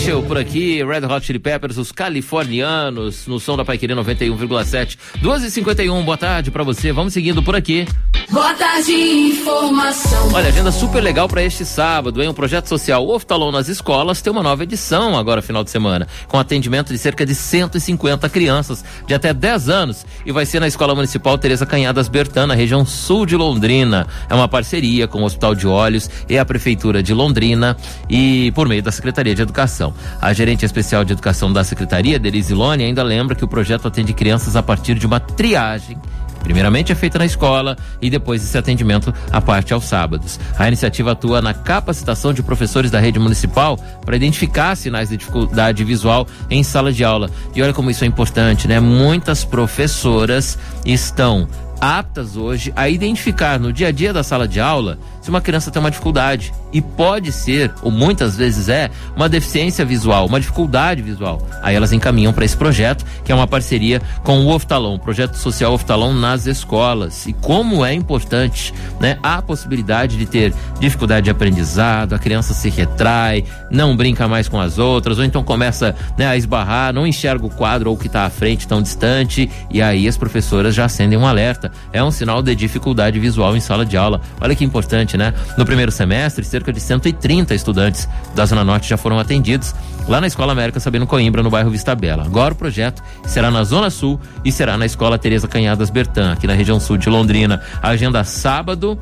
Michel por aqui, Red Hot Chili Peppers, os californianos, no som da Paiquerê noventa e um vírgula sete. duas e cinquenta e um, boa tarde pra você. Vamos seguindo por aqui. Boa tarde, informação. Olha, agenda super legal para este sábado, hein? O projeto social Oftalon nas escolas tem uma nova edição agora, final de semana, com atendimento de cerca de cento e cinquenta crianças de até dez anos, e vai ser na Escola Municipal Tereza Canhadas Bertan, na região sul de Londrina. É uma parceria com o Hospital de Olhos e a Prefeitura de Londrina, e por meio da Secretaria de Educação. A gerente especial de educação da Secretaria, Denise Lone, ainda lembra que o projeto atende crianças a partir de uma triagem. Primeiramente é feita na escola e depois esse atendimento à parte aos sábados. A iniciativa atua na capacitação de professores da rede municipal para identificar sinais de dificuldade visual em sala de aula. E olha como isso é importante, né? Muitas professoras estão aptas hoje a identificar no dia a dia da sala de aula se uma criança tem uma dificuldade, e pode ser, ou muitas vezes é, uma deficiência visual, uma dificuldade visual. Aí elas encaminham para esse projeto, que é uma parceria com o Oftalon, projeto social Oftalon nas escolas. E como é importante, né? A possibilidade de ter dificuldade de aprendizado, a criança se retrai, não brinca mais com as outras, ou então começa, né, a esbarrar, não enxerga o quadro ou o que está à frente tão distante, e aí as professoras já acendem um alerta. É um sinal de dificuldade visual em sala de aula. Olha que importante, né? No primeiro semestre, cerca de cento e trinta estudantes da Zona Norte já foram atendidos lá na Escola América Sabino Coimbra, no bairro Vista Bela. Agora o projeto será na Zona Sul e será na Escola Tereza Canhadas Bertan, aqui na região sul de Londrina. A agenda sábado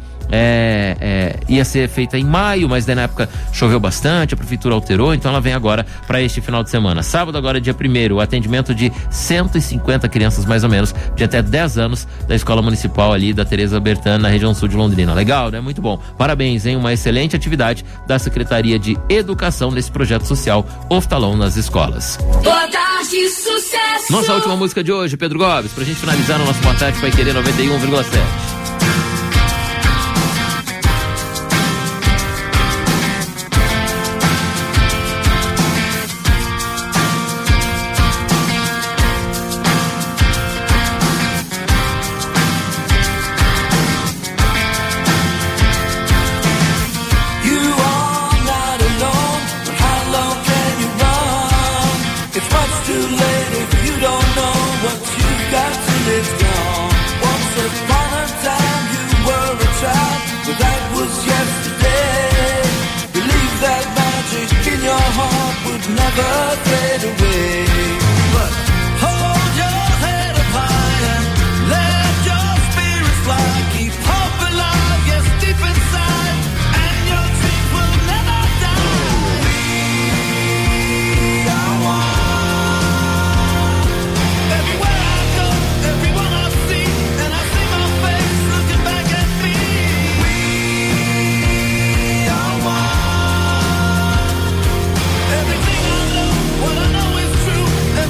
é, é, ia ser feita em maio, mas daí na época choveu bastante, a prefeitura alterou, então ela vem agora para este final de semana. Sábado, agora dia primeiro, o atendimento de cento e cinquenta crianças mais ou menos, de até dez anos, da Escola Municipal ali da Tereza Bertan, na região sul de Londrina. Legal, né? Muito bom. Parabéns, hein? Uma excelente atividade da Secretaria de Educação nesse projeto social Oftalon nas escolas. Boa tarde, sucesso. Nossa última música de hoje, Pedro Gomes, pra gente finalizar no nosso Boa Tarde Paiquerê noventa e um vírgula sete. Never fade away. But hold your head up high and let your spirits fly. Keep hope alive, yes, deep inside, and your dreams will never die. We are one. Everywhere I go, everyone I see, and I see my face looking back at me. We are one. Everything what I know is true, and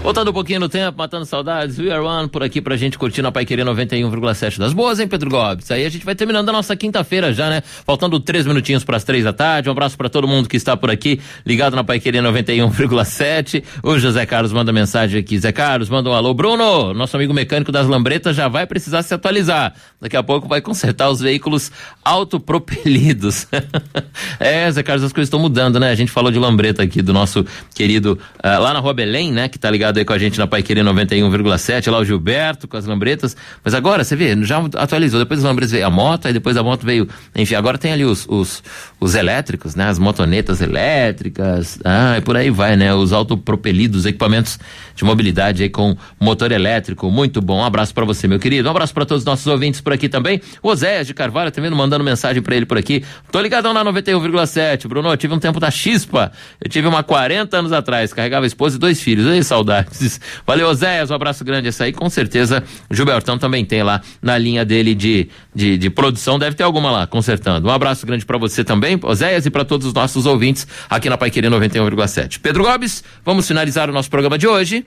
Voltando um pouquinho no tempo, matando saudades, We Are One por aqui pra gente curtir na Paiquerê noventa e um vírgula sete das boas, hein, Pedro Gomes? Aí a gente vai terminando a nossa quinta-feira já, né? Faltando três minutinhos pras três da tarde. Um abraço pra todo mundo que está por aqui, ligado na Paiquerê noventa e um vírgula sete. O José Carlos manda mensagem aqui. Zé Carlos, manda um alô. Bruno, nosso amigo mecânico das lambretas já vai precisar se atualizar. Daqui a pouco vai consertar os veículos autopropelidos. É, Zé Carlos, as coisas estão mudando, né? A gente falou de lambreta aqui, do nosso querido, uh, lá na Rua Belém, né? Que tá ligado aí com a gente na Paiquerê noventa e um vírgula sete, lá o Gilberto com as lambretas, mas agora, você vê, já atualizou, depois das lambretas veio a moto, aí depois da moto veio, enfim, agora tem ali os, os, os elétricos, né? As motonetas elétricas, ah, e por aí vai, né? Os autopropelidos, equipamentos de mobilidade aí com motor elétrico, muito bom. Um abraço pra você, meu querido, um abraço pra todos os nossos ouvintes por aqui também. O Oséias de Carvalho, tá vendo, mandando mensagem pra ele por aqui. Tô ligadão na noventa e um vírgula sete, Bruno, eu tive um tempo da chispa, eu tive uma quarenta anos atrás, carregava a esposa e dois filhos, ei, saudades. Valeu, Oséias, um abraço grande. Essa aí, com certeza, o Gilbertão também tem lá na linha dele de, de, de produção, deve ter alguma lá, consertando. Um abraço grande pra você também, Oséias, e pra todos os nossos ouvintes aqui na Paiquerê noventa e um vírgula sete. Pedro Gomes, vamos finalizar o nosso programa de hoje.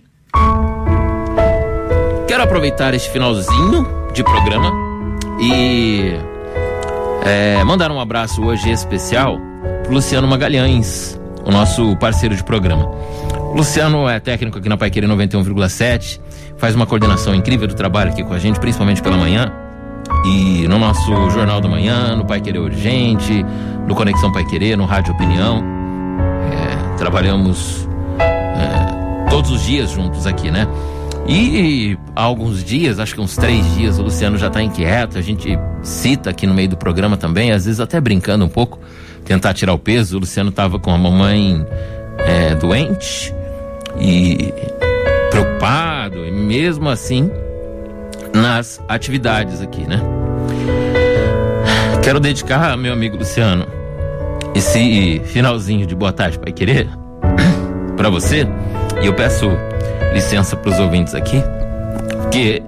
Quero aproveitar este finalzinho de programa e é, mandar um abraço hoje especial pro Luciano Magalhães, o nosso parceiro de programa. O Luciano é técnico aqui na Paiquerê noventa e um vírgula sete, faz uma coordenação incrível do trabalho aqui com a gente, principalmente pela manhã, e no nosso Jornal da Manhã, no Paiquerê Urgente, no Conexão Paiquerê, no Rádio Opinião. É, trabalhamos é, todos os dias juntos aqui, né? E há alguns dias, acho que uns três dias, o Luciano já está inquieto, a gente cita aqui no meio do programa também, às vezes até brincando um pouco, tentar tirar o peso. O Luciano estava com a mamãe é, doente e preocupado, e mesmo assim nas atividades aqui, né? Quero dedicar, meu amigo Luciano, esse finalzinho de Boa Tarde Paiquerê para você, e eu peço licença para os ouvintes aqui, que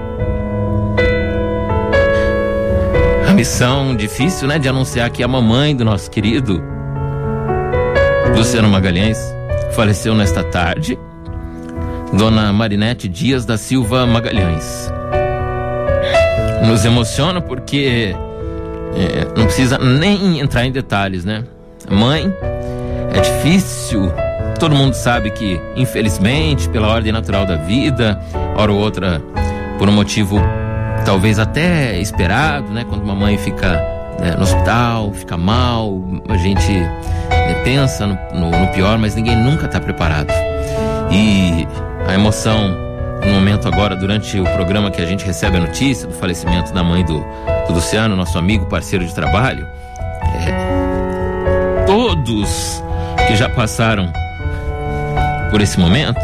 a missão difícil, né, de anunciar que a mamãe do nosso querido Luciano Magalhães faleceu nesta tarde, Dona Marinete Dias da Silva Magalhães. Nos emociona porque é, não precisa nem entrar em detalhes, né? Mãe, é difícil. Todo mundo sabe que, infelizmente, pela ordem natural da vida, hora ou outra, por um motivo talvez até esperado, né? Quando uma mãe fica né, no hospital, fica mal, a gente né, pensa no, no, no pior, mas ninguém nunca está preparado. E a emoção, no momento agora, durante o programa que a gente recebe a notícia do falecimento da mãe do, do Luciano, nosso amigo, parceiro de trabalho, é, todos que já passaram por esse momento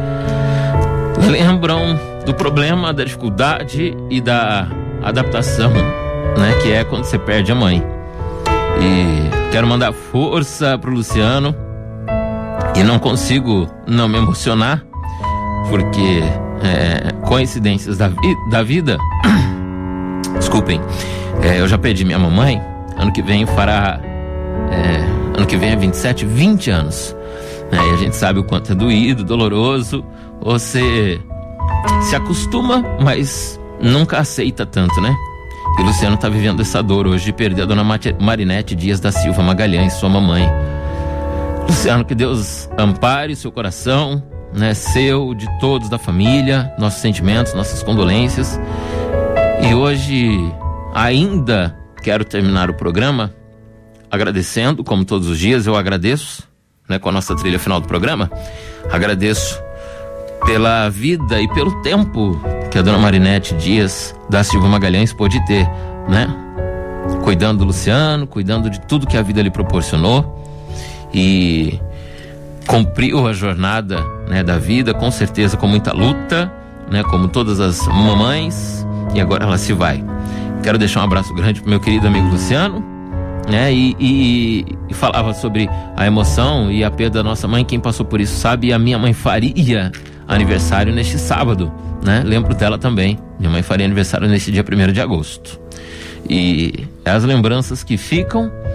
lembram do problema, da dificuldade e da adaptação, né, que é quando você perde a mãe. E quero mandar força pro Luciano e não consigo não me emocionar, porque é, coincidências da, vi- da vida desculpem, é, eu já perdi minha mamãe, ano que vem fará é, ano que vem é vinte e sete, vinte anos. É, e a gente sabe o quanto é doído, doloroso. Você se acostuma, mas nunca aceita tanto, né? E o Luciano tá vivendo essa dor hoje de perder a Dona Marinete Dias da Silva Magalhães, sua mamãe. Luciano, que Deus ampare o seu coração, né? Seu, de todos da família, nossos sentimentos, nossas condolências. E hoje ainda quero terminar o programa agradecendo, como todos os dias eu agradeço, né, com a nossa trilha final do programa, agradeço pela vida e pelo tempo que a Dona Marinete Dias da Silva Magalhães pôde ter, né, cuidando do Luciano, cuidando de tudo que a vida lhe proporcionou, e cumpriu a jornada, né, da vida, com certeza com muita luta, né, como todas as mamães, e agora ela se vai. Quero deixar um abraço grande pro meu querido amigo Luciano, né, e, e, e falava sobre a emoção e a perda da nossa mãe. Quem passou por isso sabe, a minha mãe faria aniversário neste sábado, né, lembro dela também. Minha mãe faria aniversário neste dia primeiro de agosto, e as lembranças que ficam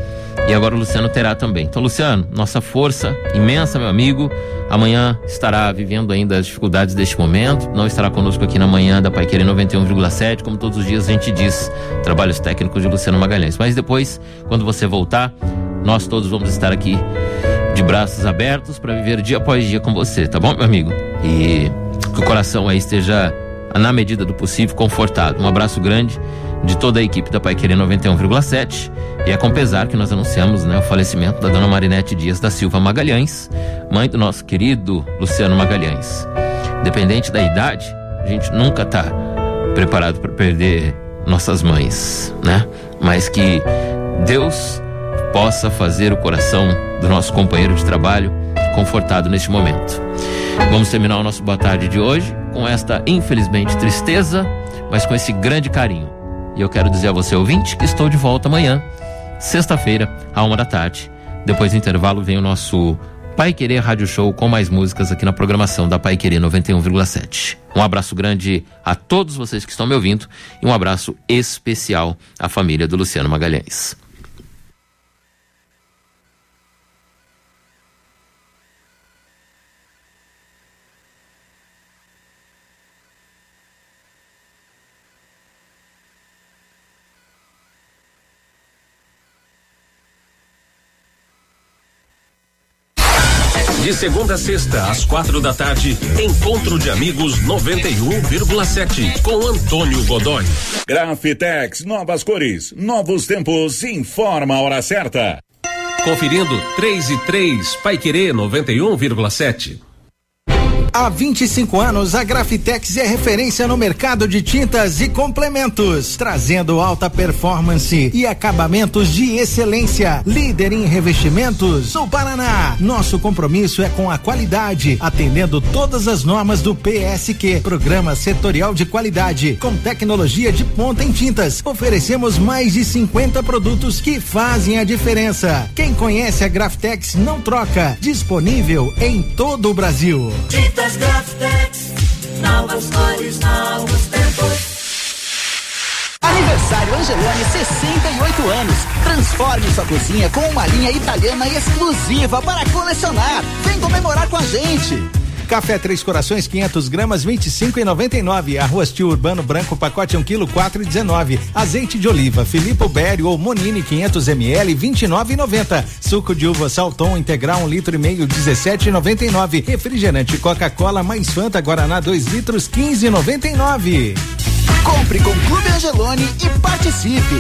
E agora o Luciano terá também. Então, Luciano, nossa força imensa, meu amigo. Amanhã estará vivendo ainda as dificuldades deste momento. Não estará conosco aqui na manhã da Paiquerê noventa e um vírgula sete. Como todos os dias a gente diz, trabalhos técnicos de Luciano Magalhães. Mas depois, quando você voltar, nós todos vamos estar aqui de braços abertos para viver dia após dia com você, tá bom, meu amigo? E que o coração aí esteja, na medida do possível, confortado. Um abraço grande de toda a equipe da Paiquerê noventa e um vírgula sete. E é com pesar que nós anunciamos, né, o falecimento da dona Marinete Dias da Silva Magalhães, mãe do nosso querido Luciano Magalhães. Independente da idade, a gente nunca tá preparado para perder nossas mães, né? Mas que Deus possa fazer o coração do nosso companheiro de trabalho confortado neste momento. Vamos terminar o nosso Boa Tarde de hoje com esta, infelizmente, tristeza, mas com esse grande carinho. E eu quero dizer a você, ouvinte, que estou de volta amanhã, sexta-feira, à uma da tarde. Depois do intervalo vem o nosso Paiquerê Rádio Show com mais músicas aqui na programação da Paiquerê noventa e um vírgula sete. Um abraço grande a todos vocês que estão me ouvindo e um abraço especial à família do Luciano Magalhães. De segunda a sexta, às quatro da tarde, Encontro de Amigos noventa e um vírgula sete, com Antônio Godoy. Grafitex, novas cores, novos tempos, informa a hora certa. Conferindo três e três, Paiquerê noventa e um vírgula sete. Há vinte e cinco anos, a Grafitex é referência no mercado de tintas e complementos, trazendo alta performance e acabamentos de excelência. Líder em revestimentos no Paraná. Nosso compromisso é com a qualidade, atendendo todas as normas do P S Q, Programa Setorial de Qualidade, com tecnologia de ponta em tintas. Oferecemos mais de cinquenta produtos que fazem a diferença. Quem conhece a Grafitex não troca. Disponível em todo o Brasil. Tintas Grafitex, novas cores, novos tempos. Aniversário Angelone, sessenta e oito anos. Transforme sua cozinha com uma linha italiana exclusiva para colecionar. Vem comemorar com a gente. Café Três Corações, quinhentas gramas, vinte e cinco reais e noventa e nove centavos. Arroz Tio Urbano Branco, pacote um quilo, quatro reais e dezenove centavos. Azeite de oliva, Filippo Bério ou Monini, quinhentos mililitros, vinte e nove reais e noventa centavos. Suco de uva Salton integral, um litro e meio, dezessete reais e noventa e nove centavos. Refrigerante Coca-Cola mais Fanta Guaraná, dois litros, quinze reais e noventa e nove centavos. Compre com Clube Angelone e participe.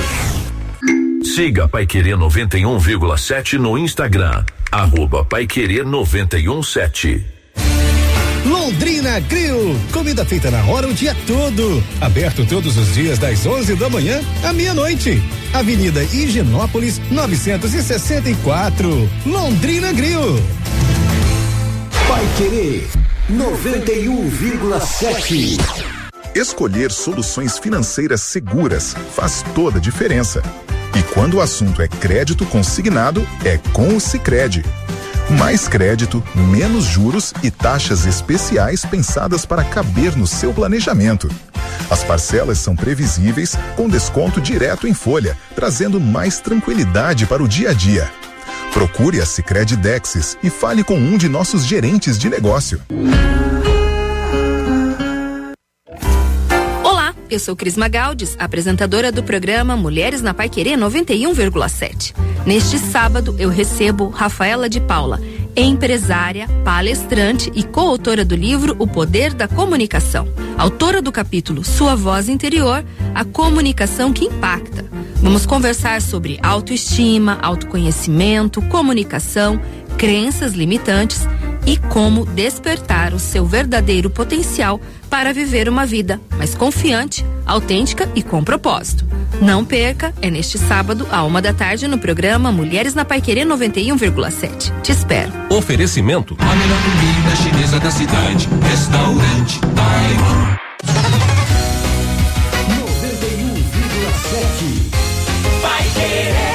Siga Paiquerê noventa e um vírgula sete no Instagram, arroba Paiquerê noventa e um sete. Londrina Grill, comida feita na hora o dia todo, aberto todos os dias das onze da manhã à meia-noite. Avenida Higienópolis novecentos e sessenta e quatro, Londrina Grill. Paiquerê noventa e um vírgula sete. Escolher soluções financeiras seguras faz toda a diferença. E quando o assunto é crédito consignado, é com o Sicredi. Mais crédito, menos juros e taxas especiais pensadas para caber no seu planejamento. As parcelas são previsíveis, com desconto direto em folha, trazendo mais tranquilidade para o dia a dia. Procure a Sicredi Dexis e fale com um de nossos gerentes de negócio. Olá, eu sou Cris Magaldes, apresentadora do programa Mulheres na Paiquerê noventa e um vírgula sete. Neste sábado eu recebo Rafaela de Paula, empresária, palestrante e coautora do livro O Poder da Comunicação. Autora do capítulo Sua Voz Interior, a comunicação que impacta. Vamos conversar sobre autoestima, autoconhecimento, comunicação, crenças limitantes e como despertar o seu verdadeiro potencial para viver uma vida mais confiante, autêntica e com propósito. Não perca, é neste sábado, à uma da tarde, no programa Mulheres na Paiquerê noventa e um vírgula sete. Te espero. Oferecimento. A melhor comida chinesa da cidade, Restaurante Taiwan. noventa e um vírgula sete. Paiquerê.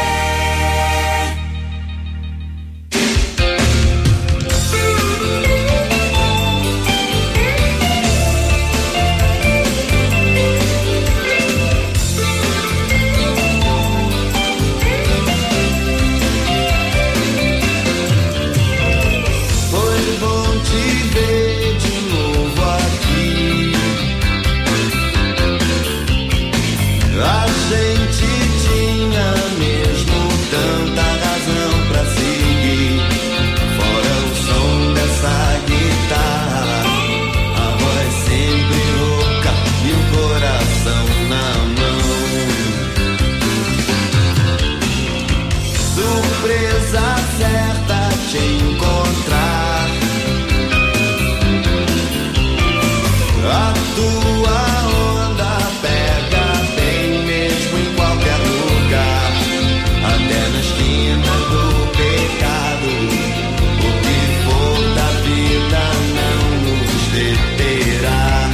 surpresa certa te encontrar. A tua onda pega bem mesmo em qualquer lugar, até na esquina do pecado. O que for da vida não nos deterá.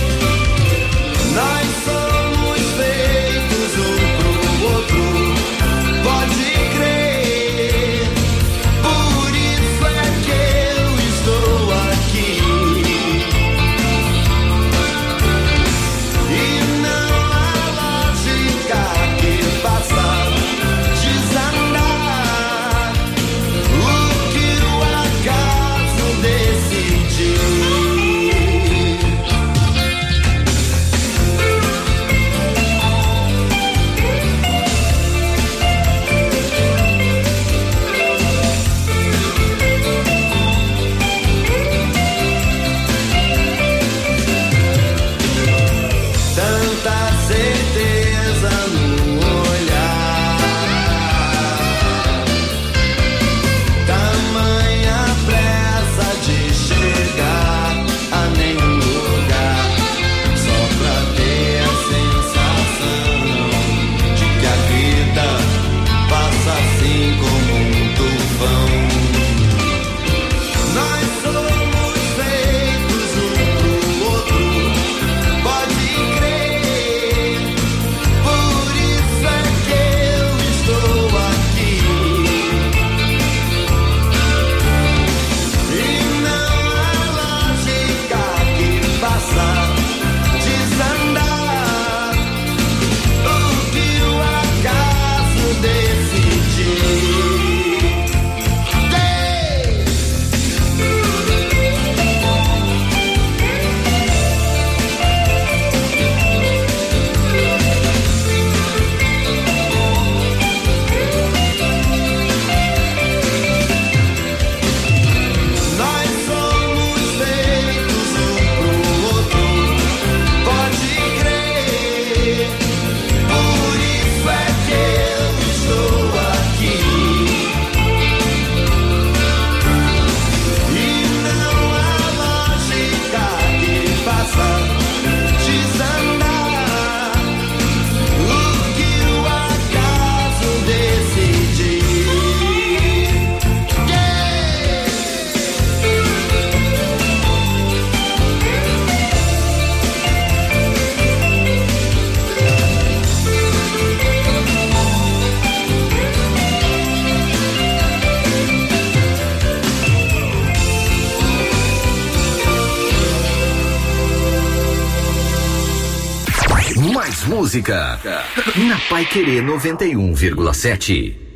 Nós somos feitos um pro outro, pode crer. Por isso é que eu estou aqui. E não há lógica que faça desandar o que o acaso decidir. Tanta certeza no olhar, tamanha pressa de chegar a nenhum lugar, só pra ter a sensação de que a vida passa assim como um tufão. Nós somos feitos um pro outro, pode crer. Por isso é que eu estou aqui. E não há lógica que faça desandar o que o acaso decidir. Nós somos feitos um pro outro, pode crer. Por isso é que eu estou aqui. E não há lógica que faça desandar o que o acaso decidir. Mais música na Paiquerê noventa e um vírgula sete.